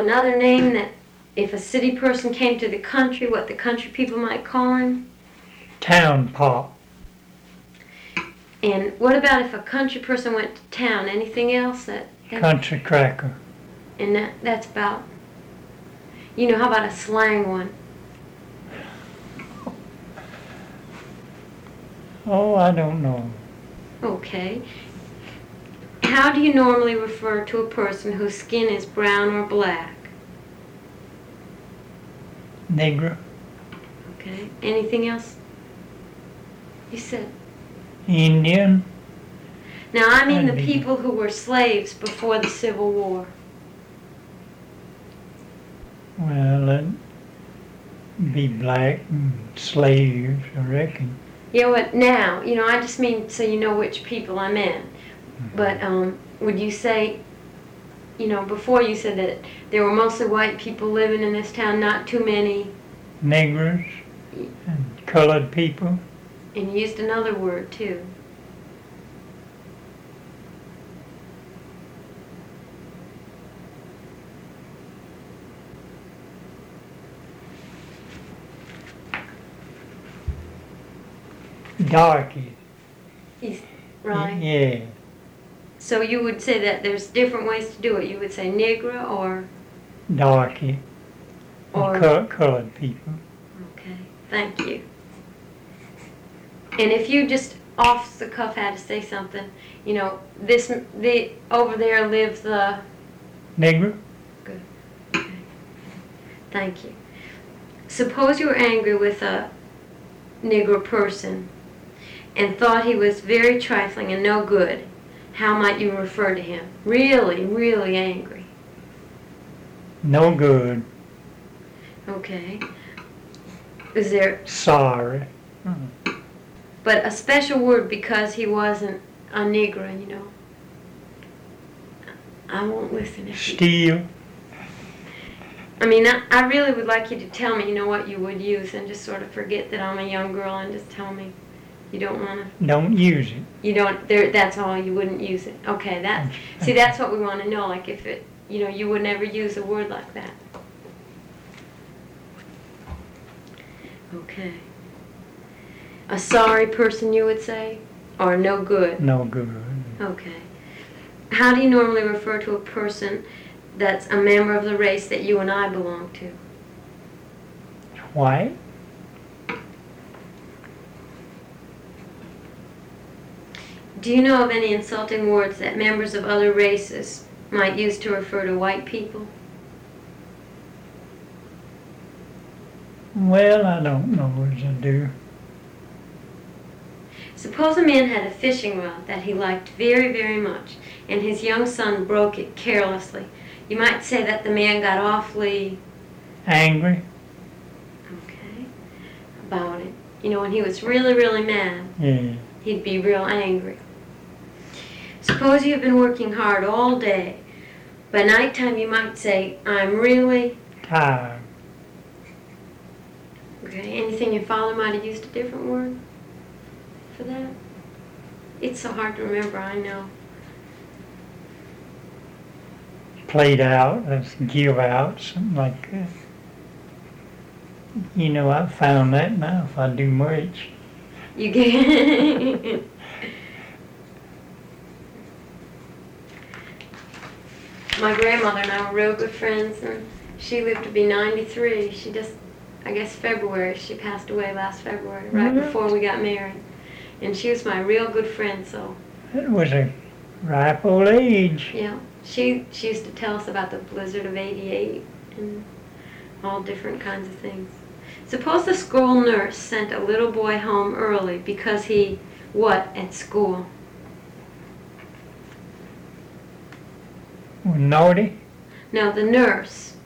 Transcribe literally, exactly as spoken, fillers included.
another name that if a city person came to the country, what the country people might call him? Town pop. And what about if a country person went to town? Anything else that... that Country cracker. And that, that's about... You know, how about a slang one? Oh, I don't know. Okay. How do you normally refer to a person whose skin is brown or black? Negro. Okay. Anything else? You said... Indian. Now, I mean the Indian. people who were slaves before the Civil War. Well, it'd be black and slaves, I reckon. You know what, now, you know, I just mean so you know which people I meant. But um, would you say, you know, before you said that there were mostly white people living in this town, not too many, Negroes and colored people. and you used another word too. Darky. He's, right. Yeah. So you would say that there's different ways to do it. You would say Negro or... Darky. Or- Co- colored people. Okay, thank you. And if you just off the cuff had to say something, you know, this, the, over there lives the... Negro. Good. Okay. Thank you. Suppose you were angry with a Negro person and thought he was very trifling and no good. How might you refer to him? Really, really angry. No good. Okay. Is there, Sorry. but a special word because he wasn't a Negro, you know? I won't listen if you... Steal. I mean, I, I really would like you to tell me, you know, what you would use and just sort of forget that I'm a young girl and just tell me you don't want to... Don't use it. You don't, there, that's all, you wouldn't use it. Okay, that, see, that's what we want to know, like if it, you know, you would never use a word like that. Okay. A sorry person, you would say? Or no good? No good. Okay. How do you normally refer to a person that's a member of the race that you and I belong to? White. Do you know of any insulting words that members of other races might use to refer to white people? Well, I don't know as I do. Suppose a man had a fishing rod that he liked very, very much, and his young son broke it carelessly. You might say that the man got awfully... Angry. Okay. About it. You know, when he was really, really mad, Yeah. he'd be real angry. Suppose you've been working hard all day. By nighttime you might say, I'm really... Tired. Okay, anything your father might have used a different word for that? It's so hard to remember, I know. Played out. Let's give out. Something like that. You know, I found that now if I do much. You get... My grandmother and I were real good friends, and she lived to be ninety-three. She just, I guess February, she passed away last February, right Mhm. before we got married. And she was my real good friend, so, It was a ripe old age. yeah. She, she used to tell us about the blizzard of eighty-eight and all different kinds of things. Suppose the school nurse sent a little boy home early because he, what, at school? Naughty. No, the nurse.